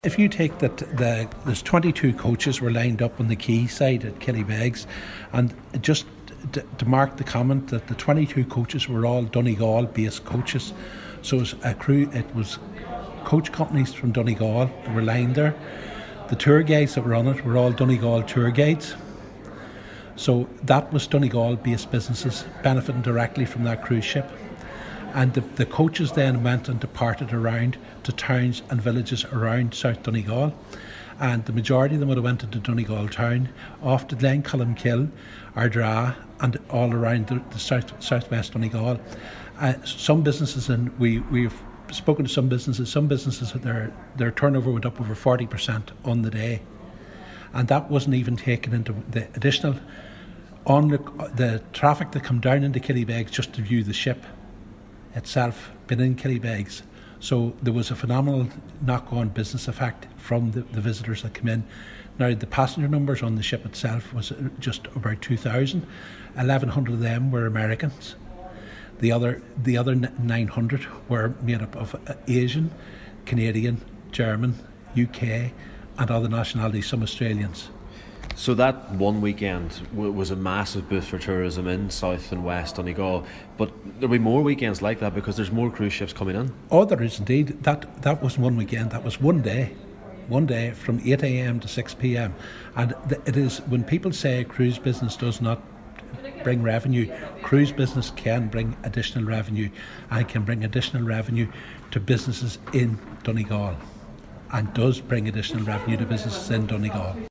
If you take that, there's 22 coaches were lined up on the quay side at Killybegs, and just to mark the comment that the 22 coaches were all Donegal-based coaches. So it was coach companies from Donegal that were lined there. The tour guides that were on it were all Donegal tour guides. So that was Donegal-based businesses benefiting directly from that cruise ship. And the coaches then went and departed around to towns and villages around South Donegal. And the majority of them would have went into Donegal town, off to Glencullimkill, Ardra, and all around the southwest Donegal. Some businesses, and we've spoken to some businesses, their turnover went up over 40% on the day. And that wasn't even taken into the additional, on the traffic that come down into Killybegs just to view the ship itself, been in Killybegs. So there was a phenomenal knock-on business effect from the visitors that come in. Now the passenger numbers on the ship itself was just about 2,000. 1,100 of them were Americans. The other 900 were made up of Asian, Canadian, German, UK, and other nationalities, some Australians. So that one weekend was a massive boost for tourism in South and West Donegal, but there'll be more weekends like that because there's more cruise ships coming in. Oh, there is indeed. That wasn't one weekend, that was one day from 8 a.m. to 6 p.m. And it is, when people say cruise business does not bring revenue, cruise business can bring additional revenue, and can bring additional revenue to businesses in Donegal, and does bring additional revenue to businesses in Donegal.